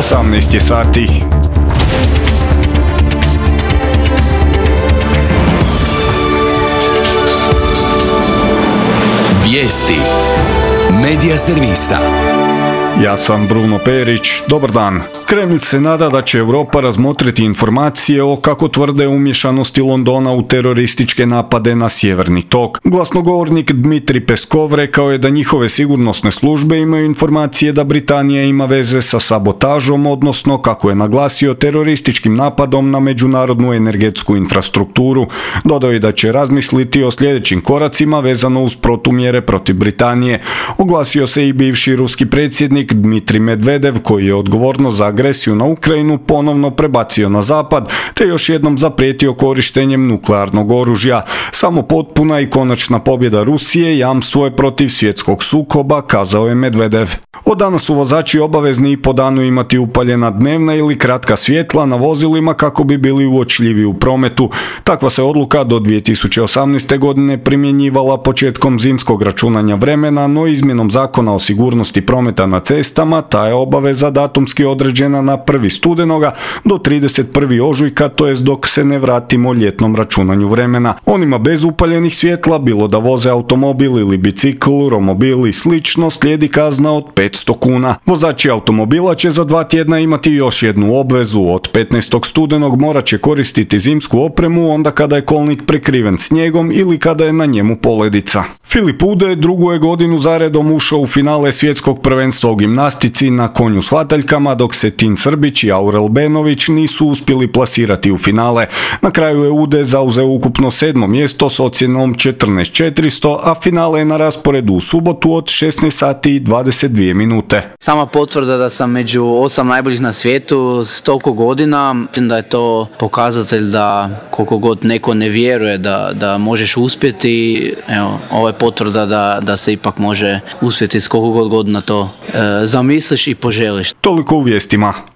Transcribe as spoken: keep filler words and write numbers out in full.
osamnaest je sati. Vijesti Medija servisa. Ja sam Bruno Perić, dobar dan. Kremlj se nada da će Europa razmotriti informacije o, kako tvrde, umješanosti Londona u terorističke napade na Sjeverni tok. Glasnogovornik Dmitri Peskov rekao je da njihove sigurnosne službe imaju informacije da Britanija ima veze sa sabotažom, odnosno, kako je naglasio, terorističkim napadom na međunarodnu energetsku infrastrukturu. Dodao je da će razmisliti o sljedećim koracima vezano uz protumjere protiv Britanije. Oglasio se i bivši ruski predsjednik Dmitri Medvedev, koji je odgovorno za agresiju na Ukrajinu ponovno prebacio na zapad, te još jednom zaprijetio korištenjem nuklearnog oružja. Samo potpuna i konačna pobjeda Rusije jamstvo je protiv svjetskog sukoba, kazao je Medvedev. Od danas su vozači obavezni i po danu imati upaljena dnevna ili kratka svjetla na vozilima kako bi bili uočljivi u prometu. Takva se odluka do dvije tisuće osamnaeste. godine primjenjivala početkom zimskog računanja vremena, no izmjenom zakona o sigurnosti prometa na cestama ta je obaveza datumski određena na prvi studenoga do trideset prvog ožujka, to jest dok se ne vratimo ljetnom računanju vremena. Onima bez upaljenih svjetla, bilo da voze automobil ili bicikl, romobil i slično, slijedi kazna od petsto kuna. Vozači automobila će za dva tjedna imati još jednu obvezu. Od petnaestog studenog morat će koristiti zimsku opremu onda kada je kolnik prekriven snijegom ili kada je na njemu poledica. Filip Ude drugu je godinu zaredom ušao u finale svjetskog prvenstva u gimnastici na konju s hvataljkama, dok se Tin Srbić i Aurel Benović nisu uspjeli plasirati u finale. Na kraju je Ude zauzeo ukupno sedmo mjesto s ocjenom četrnaest četiristo, a finale je na rasporedu u subotu od šesnaest sati i dvadeset dvije minute. Sama potvrda da sam među osam najboljih na svijetu s toliko godina, mislim da je to pokazatelj da koliko god neko ne vjeruje da, da možeš uspjeti, evo, ovo je potvrda da, da se ipak može uspjeti s koliko god godina to e, zamisliš i poželiš. Toliko u vijestima.